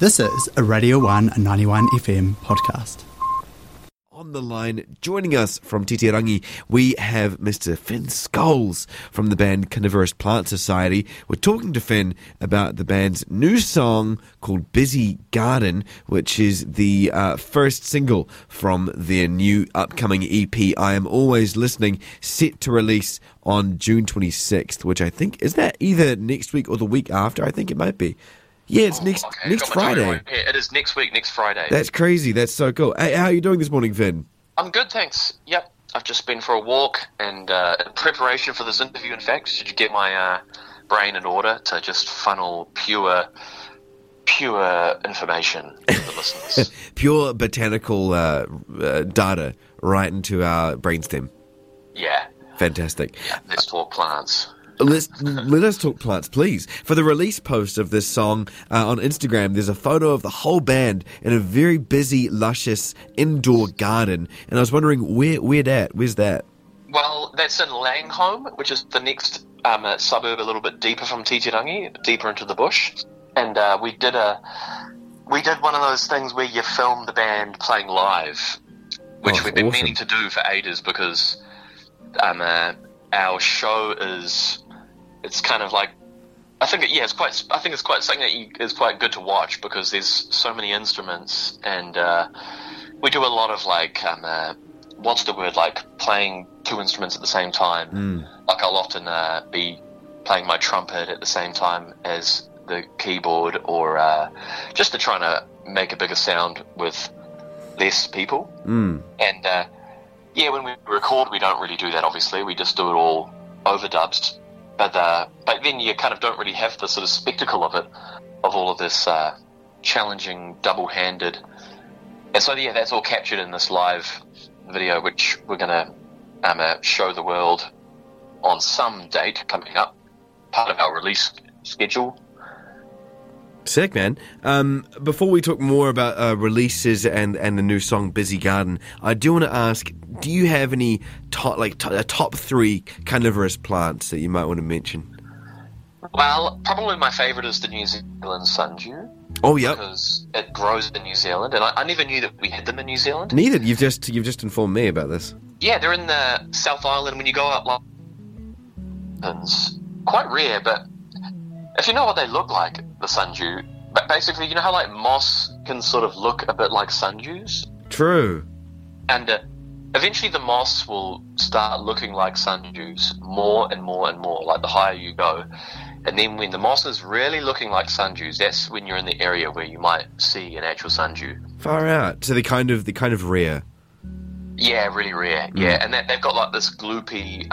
This is a Radio 1 91 FM podcast. On the line, joining us from Titirangi, we have Mr. Finn Scholes from the band Carnivorous Plant Society. We're talking to Finn about the band's new song called Busy Garden, which is the first single from their new upcoming EP, I Am Always Listening, set to release on June 26th, which I think, is that either next week or the week after? I think it might be. Yeah, it's next Friday. Yeah, it is next week, next Friday. That's crazy. That's so cool. Hey, how are you doing this morning, Finn? I'm good, thanks. Yep, I've just been for a walk, and in preparation for this interview, in fact, should you get my brain in order to just funnel pure information to the listeners. Pure botanical data right into our brainstem. Yeah. Fantastic. Yeah, let's talk plants. Let us talk plants, please. For the release post of this song on Instagram, there's a photo of the whole band in a very busy, luscious indoor garden. And I was wondering, where's that? Well, that's in Langholm, which is the next suburb a little bit deeper from Titirangi, deeper into the bush. And we did one of those things where you film the band playing live, which we've been meaning to do for ages because our show it's kind of like, I think it's quite something that is quite good to watch because there's so many instruments, and we do a lot of like playing two instruments at the same time. Like I'll often be playing my trumpet at the same time as the keyboard, or just to try to make a bigger sound with less people. And when we record, we don't really do that. Obviously, we just do it all overdubs. But then you kind of don't really have the sort of spectacle of all of this challenging double-handed. And so, yeah, that's all captured in this live video, which we're going to show the world on some date coming up, part of our release schedule. Sick, man. Before we talk more about releases and the new song Busy Garden, I do want to ask, do you have any top three carnivorous plants that you might want to mention? Well, probably my favourite is the New Zealand sundew. Oh, yeah. Because it grows in New Zealand, and I never knew that we had them in New Zealand. Neither. You've just informed me about this. Yeah, they're in the South Island. When you go up, it's quite rare, but if you know what they look like, the sundew, but basically, you know how like moss can sort of look a bit like sundews? True. And eventually the moss will start looking like sundews more and more and more, like the higher you go. And then when the moss is really looking like sundews, that's when you're in the area where you might see an actual sundew. Far out. So they're kind of rare. Yeah, really rare. Yeah, and they've got like this gloopy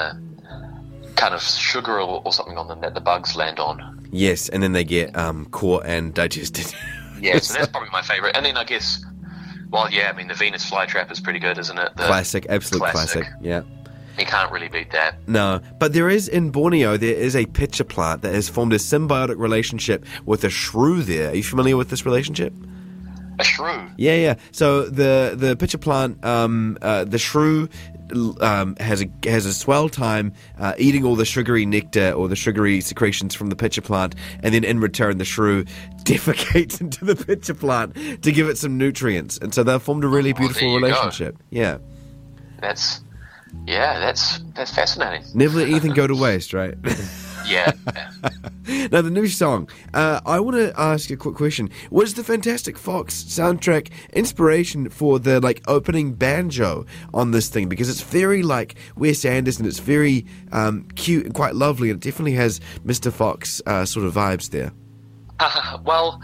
kind of sugar or something on them that the bugs land on. Yes, and then they get caught and digested. Yeah, so that's probably my favourite. And then I guess, the Venus flytrap is pretty good, isn't it? Classic, absolute classic. Yeah. You can't really beat that. No, but there is, in Borneo, there is a pitcher plant that has formed a symbiotic relationship with a shrew there. Are you familiar with this relationship? A shrew? Yeah. So the pitcher plant, the shrew has a swell time eating all the sugary nectar or the sugary secretions from the pitcher plant, and then in return the shrew defecates into the pitcher plant to give it some nutrients, and so they've formed a really beautiful relationship. Go. Yeah, that's fascinating. Never let anything go to waste, right? Yeah. Now, the new song, I want to ask you a quick question. Was the Fantastic Fox soundtrack inspiration for the opening banjo on this thing? Because it's very like Wes Anderson, it's very cute and quite lovely, and it definitely has Mr. Fox sort of vibes there. Well,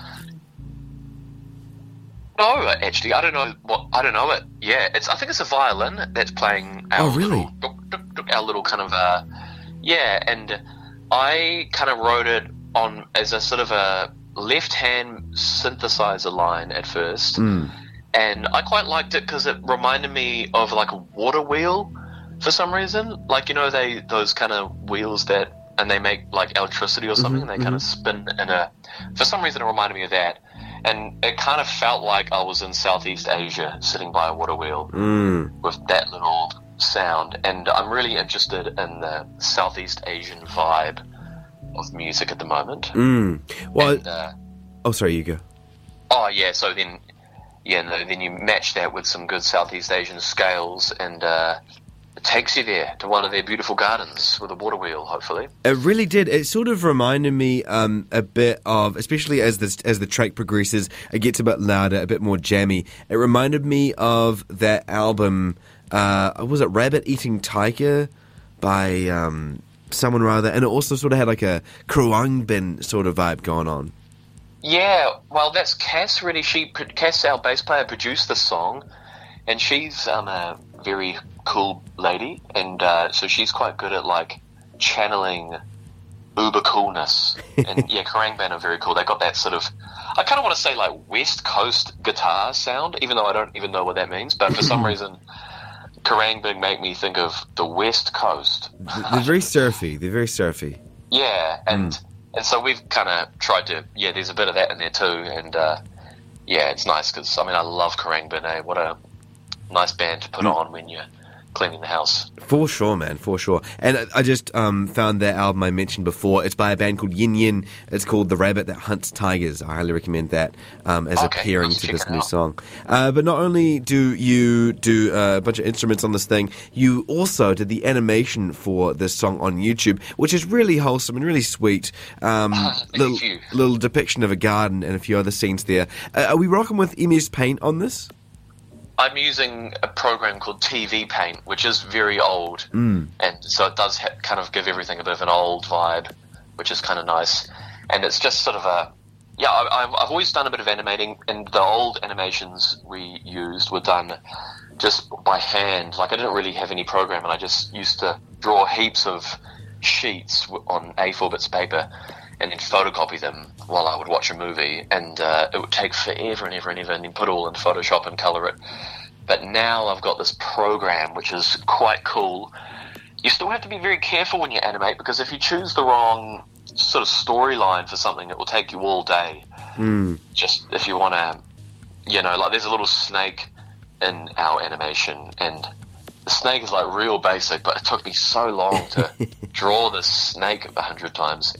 no, actually, I don't know it. Yeah, I think it's a violin that's playing our little kind of and I kind of wrote it on as a sort of a left-hand synthesizer line at first, and I quite liked it because it reminded me of like a water wheel for some reason. Like, those kind of wheels and they make like electricity or something, and they kind of spin for some reason it reminded me of that. And it kind of felt like I was in Southeast Asia sitting by a water wheel with that little sound. And I'm really interested in the Southeast Asian vibe of music at the moment. Well, sorry, you go. Oh, yeah, so then... Yeah, no, then you match that with some good Southeast Asian scales, and it takes you there to one of their beautiful gardens with a water wheel, hopefully. It really did. It sort of reminded me a bit of, especially as the track progresses, it gets a bit louder, a bit more jammy. It reminded me of that album, was it Rabbit Eating Tiger by someone rather, and it also sort of had like a Khruangbin sort of vibe going on. Yeah, well, that's Cass, really. Cass, our bass player, produced the song, and she's a very cool lady, and so she's quite good at, like, channeling uber coolness. And, yeah, Khruangbin are very cool. They got that sort of, I kind of want to say, like, West Coast guitar sound, even though I don't even know what that means, but for some reason, Khruangbin make me think of the West Coast. They're very surfy. They're very surfy. Yeah, and so we've kind of tried to, yeah, there's a bit of that in there too, and yeah, it's nice because, I mean, I love Khruangbin, eh? What a nice band to put on when you're cleaning the house. For sure, man, for sure. And I just found that album I mentioned before. It's by a band called Yin Yin. It's called The Rabbit That Hunts Tigers. I highly recommend that as a pairing to this new song. But not only do you do a bunch of instruments on this thing, you also did the animation for this song on YouTube, which is really wholesome and really sweet. Little depiction of a garden and a few other scenes there. Are we rocking with MS Paint on this? I'm using a program called TV Paint, which is very old, and so it does kind of give everything a bit of an old vibe, which is kind of nice. And it's just sort of I've always done a bit of animating, and the old animations we used were done just by hand. Like, I didn't really have any program, and I just used to draw heaps of sheets on A4 bits of paper and then photocopy them while I would watch a movie, and it would take forever and ever and ever, and then put it all in Photoshop and colour it. But now I've got this program which is quite cool. You still have to be very careful when you animate, because if you choose the wrong sort of storyline for something, it will take you all day. Just if you want to, you know, like, there's a little snake in our animation, and the snake is like real basic, but it took me so long to draw this snake 100 times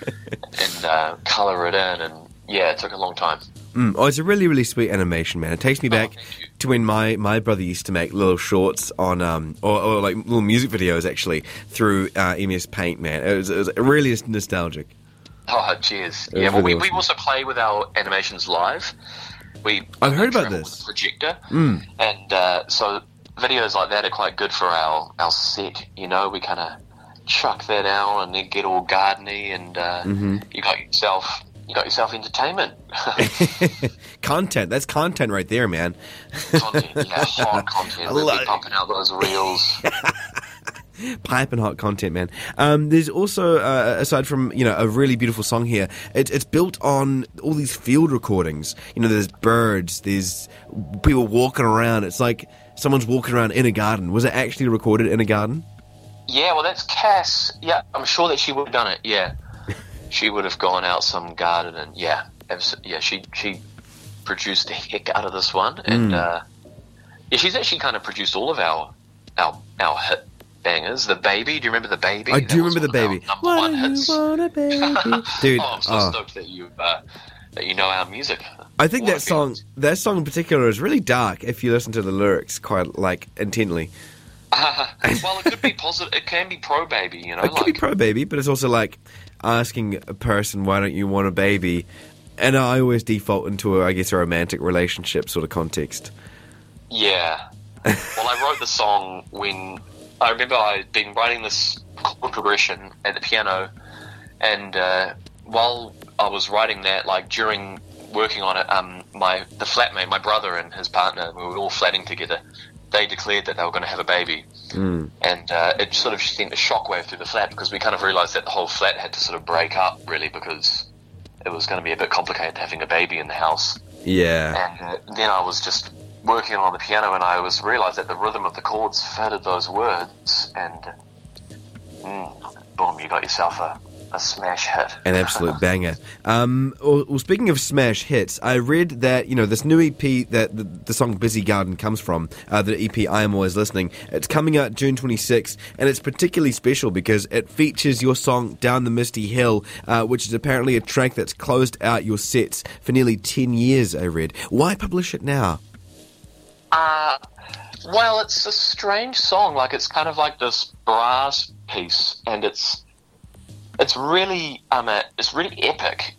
and colour it in, and yeah, it took a long time. Oh, it's a really, really sweet animation, man. It takes me back to when my brother used to make little shorts on, or like little music videos actually, through MS Paint, man. It was really nostalgic. Oh, cheers. Yeah, well, we also play with our animations live. I've heard about this. Projector, and so videos like that are quite good for our set, you know. We kind of chuck that out and then get all gardeny, and you got yourself entertainment. Content. That's content right there, man. Content, yeah, hot content. We'll be pumping out those reels. Piping hot content, man. There's also, aside from, you know, a really beautiful song here, it's built on all these field recordings. You know, there's birds, there's people walking around. It's like someone's walking around in a garden. Was it actually recorded in a garden? Yeah, well, that's Cass. Yeah, I'm sure that she would have done it, yeah. She would have gone out some garden, and yeah, she produced the heck out of this one, and yeah, she's actually kind of produced all of our hit bangers. The Baby, do you remember The Baby? I do remember The Baby. Number one hits. Want a baby? Dude, I'm so stoked that you know our music. I think that song in particular is really dark if you listen to the lyrics quite like intently. Well, it could be positive. It can be pro baby, you know. It could be pro baby, but it's also like asking a person, "Why don't you want a baby?" And I always default into a romantic relationship sort of context. Yeah. Well, I wrote the song when I remember I'd been writing this chord progression at the piano, and while I was writing that, like during working on it, the flatmate, my brother and his partner, we were all flatting together. They declared that they were going to have a baby, and it sort of sent a shockwave through the flat, because we kind of realised that the whole flat had to sort of break up, really, because it was going to be a bit complicated having a baby in the house. Yeah. And then I was just working on the piano, and I realised that the rhythm of the chords fitted those words, and boom, you got yourself a smash hit. An absolute banger. Well, speaking of smash hits, I read that, this new EP that the song Busy Garden comes from, the EP I Am Always Listening, it's coming out June 26th, and it's particularly special because it features your song Down the Misty Hill, which is apparently a track that's closed out your sets for nearly 10 years, I read. Why publish it now? Well, it's a strange song. Like, it's kind of like this brass piece, and it's really epic.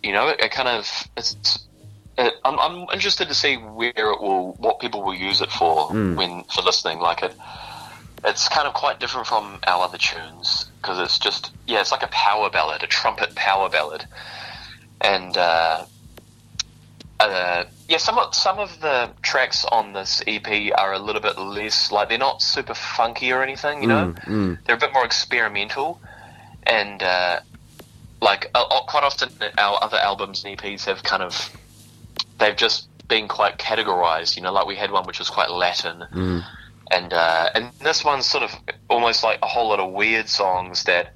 I'm interested to see what people will use it for for listening. Like it's kind of quite different from our other tunes because it's just it's like a power ballad, a trumpet power ballad, and some of the tracks on this EP are a little bit less, like, they're not super funky or anything, They're a bit more experimental, and quite often our other albums and EPs have they've just been quite categorized, like we had one which was quite Latin, and this one's sort of almost like a whole lot of weird songs that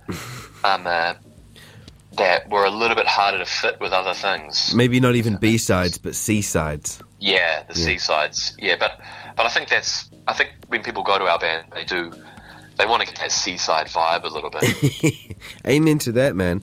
that were a little bit harder to fit with other things. Maybe not even B-sides, but C-sides. Yeah, the C-sides. Yeah, but I think when people go to our band, they want to get that C-side vibe a little bit. Amen to that, man.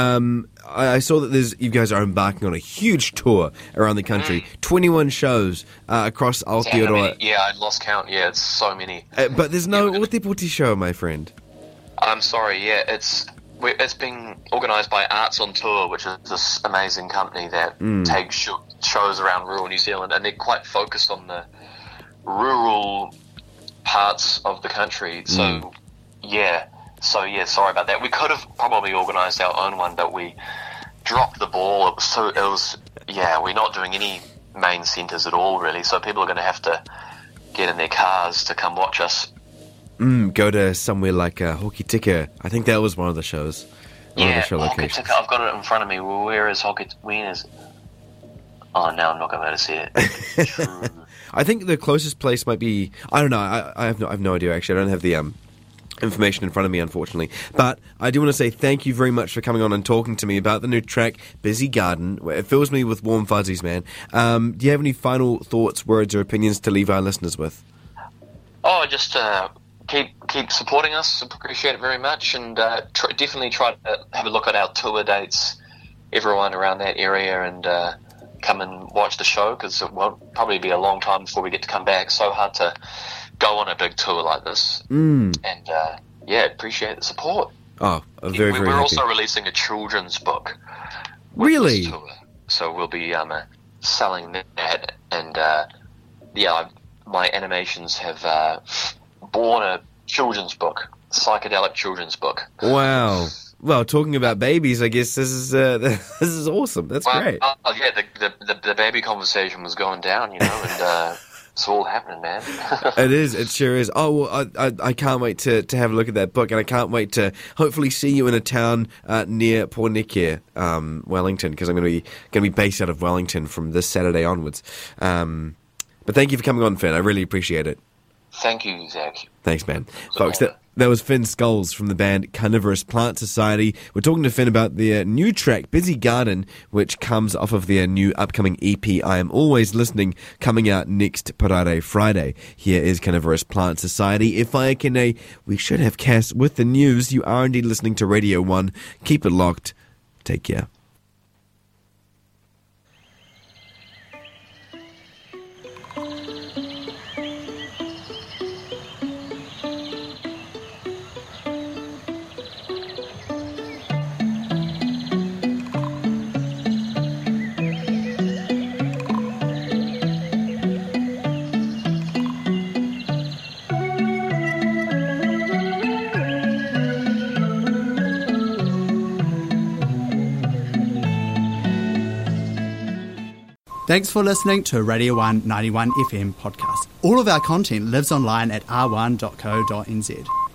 I saw that you guys are embarking on a huge tour around the country. 21 shows across Aotearoa. Yeah, I lost count. Yeah, it's so many. But there's no Ōtepoti show, my friend. I'm sorry, yeah, it's being organised by Arts on Tour, which is this amazing company that takes shows around rural New Zealand, and they're quite focused on the rural parts of the country. So sorry about that. We could have probably organised our own one, but we dropped the ball. We're not doing any main centres at all, really. So people are going to have to get in their cars to come watch us. Go to somewhere like Hokitika. I think that was one of the shows. One of the show locations. Hokitika, I've got it in front of me. Where is Hokitika? When is it? Oh, now I'm not going to be able to see it. True. I think the closest place might be... I don't know. I have no idea, actually. I don't have the information in front of me, unfortunately. But I do want to say thank you very much for coming on and talking to me about the new track, Busy Garden. It fills me with warm fuzzies, man. Do you have any final thoughts, words, or opinions to leave our listeners with? Oh, just... Keep supporting us. Appreciate it very much, and definitely try to have a look at our tour dates, everyone around that area, and come and watch the show, because it won't probably be a long time before we get to come back. So hard to go on a big tour like this, and appreciate the support. Oh, very we're also releasing a children's book. Really? This tour. So we'll be selling that, and my animations have born a children's book, psychedelic children's book. Wow. Well, talking about babies, I guess this is awesome. That's great. The baby conversation was going down, and it's all happening, man. It sure is. Oh, well, I can't wait to have a look at that book, and I can't wait to hopefully see you in a town near Pōneke, Wellington, because I'm going to be based out of Wellington from this Saturday onwards. But thank you for coming on, Finn. I really appreciate it. Thank you, Zach. Thanks, man. Folks, that was Finn Scholes from the band Carnivorous Plant Society. We're talking to Finn about their new track, Busy Garden, which comes off of their new upcoming EP, I Am Always Listening, coming out next Parare Friday. Here is Carnivorous Plant Society. If I can, we should have Cass with the news. You are indeed listening to Radio 1. Keep it locked. Take care. Thanks for listening to Radio 1 91 FM podcast. All of our content lives online at r1.co.nz.